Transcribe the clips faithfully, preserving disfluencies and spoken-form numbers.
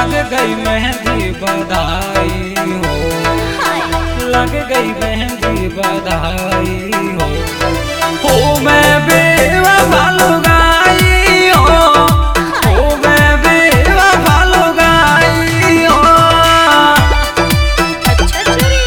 लग गई मेहंदी बधाई हो, लग गई मेहंदी बधाई हो, हो मैं बेवफा लुगाई हो, हो मैं बेवफा लुगाई हो। अच्छा चोरी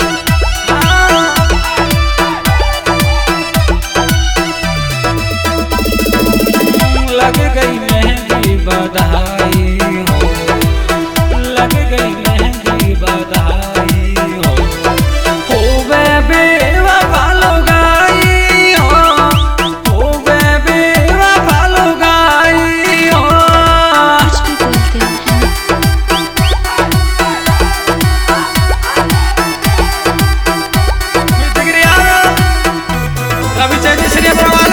लग गई मेहंदी बधाई हो, लग गई मेहंदी बधाई हो, हो मैं बेवफा लुगाई हो, हो मैं बेवफा लुगाई हो। कुछ भी बोलते रवि चौधरी श्री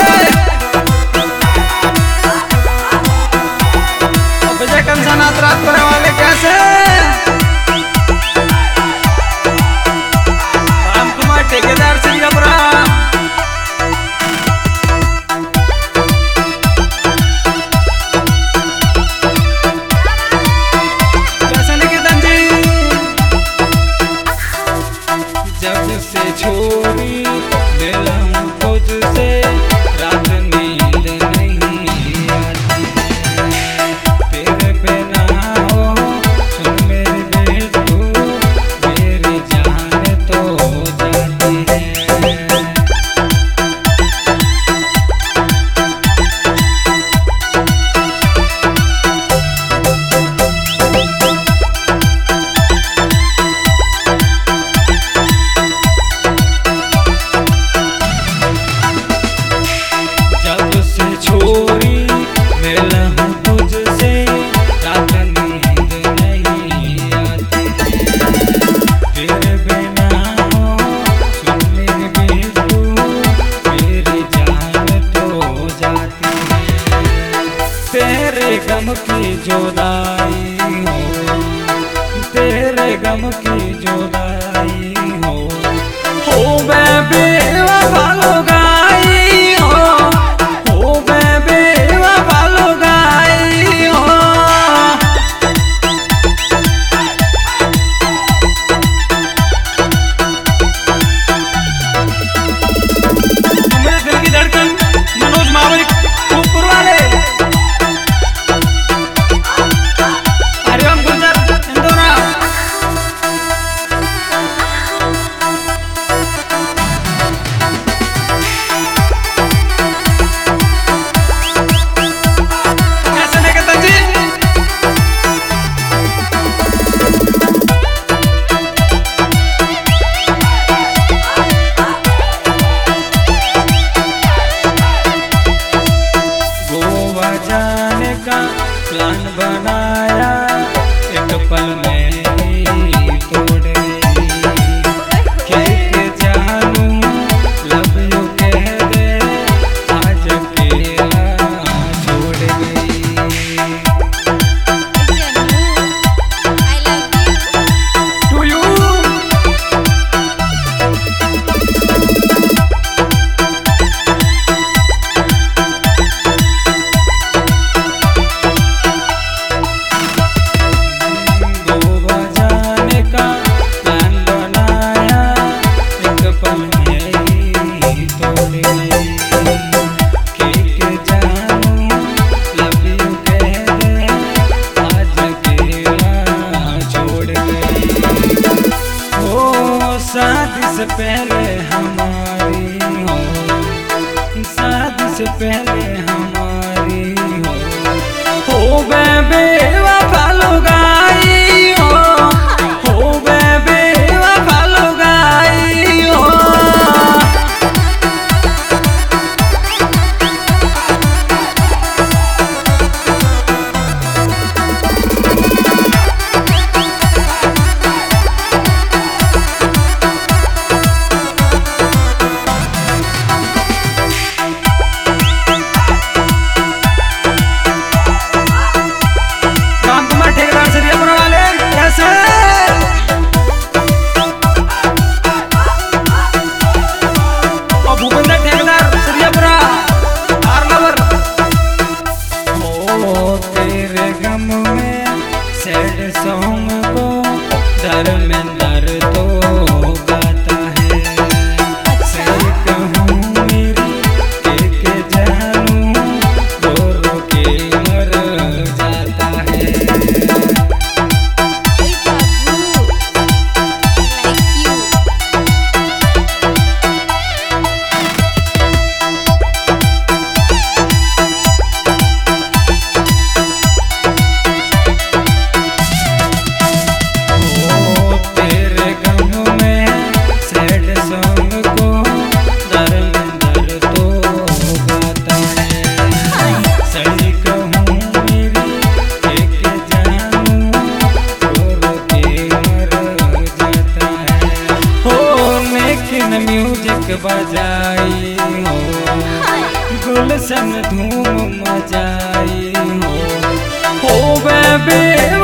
विजय कंसानाथ रात पर वाले कैसे राम कुमार ठेकेदार श्री अपरा कैसे निकेतन जी। जब से छोरी मिला हूँ तुझसे रात नींद नहीं आती, तेरे बिना हो सुन मेरी बेटू मेरी जान तो जाती है। जब से छोरी मिला हूँ तुझसे रात नींद नहीं आती, तेरे बिना हो सुन मेरी बेटू मेरी जान तो जाती है। तेरे गम की जुदाई हो, तेरे गम की जुदाई हो, हो मैं बेवफा लुगाई हो, हो मैं बेवफा लुगाई हो। मेरे दिल की धड़कन मनोज मावरी खूबपुर वाले हरिओम गुर्जर इंदौरा। कैसे निकेतन जी। गोवा जाने का प्लान बनाया एक पल में ही तोड़ गई, खेत जानू लव यू कह दे आज अकेला छोड़ गई। I love To you you Goa जाने का प्लान बनाया एक पल में ही तोड़ गई, केक जानू लव यू कह दे आज अकेला छोड़ गई। हो शादी से पहले हमारी हो, शादी से पहले हमारी हो, हो मैं बेवफा लुगाई हो, हो मैं बेवफा लुगाई हो। धर्मेंद्र तो गाता है। सही कहूँ मेरी के के जानू रो रो के मर जाता है। Hey Babu, I like you. ओ तेरे गम में सैड सॉन्ग को धर्मेंद्र तो गाता है। सही कहूँ मेरी के के जानू रो रो के मर जाता है। हो लेकिन म्यूजिक बजाई हो गुलशन धूम मचाई हो हो बेबी